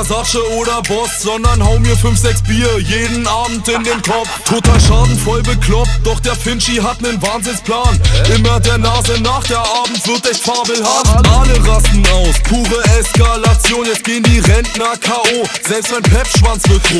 Versace oder Boss, sondern hau mir 5, 6 Bier jeden Abend in den Kopf. Total schadenvoll bekloppt, doch der Finchi hat nen Wahnsinnsplan. Immer der Nase nach, der Abend wird echt fabelhaft. Alle rasten aus, pure Eskalation, jetzt gehen die Rentner K.O. Selbst mein Pepschwanz wird rot.